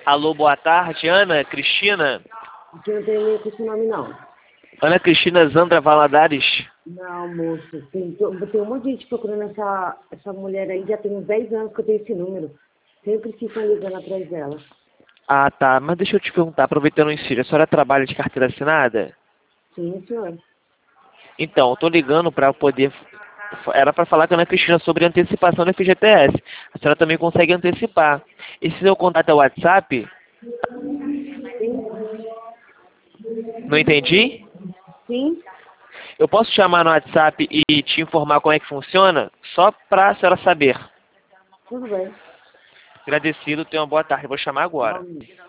Alô, boa tarde, Ana Cristina? Aqui não tem nem com esse nome, não. Ana Cristina Zandra Valadares? Não, moço. Tem um monte de gente procurando essa mulher aí. Já tem uns 10 anos que eu tenho esse número. Sempre ficam ligando atrás dela. Ah, tá. Mas deixa eu te perguntar, aproveitando o insídio, a senhora trabalha de carteira assinada? Sim, senhor. Então, eu tô ligando para poder... Era para falar com a Ana Cristina sobre antecipação do FGTS. A senhora também consegue antecipar. Esse seu contato é o WhatsApp? Não entendi? Sim, Eu posso te chamar no WhatsApp e te informar como é que funciona? Só para a senhora saber. tudo bem. Agradecido, tenha uma boa tarde. Eu vou chamar agora. Igualmente.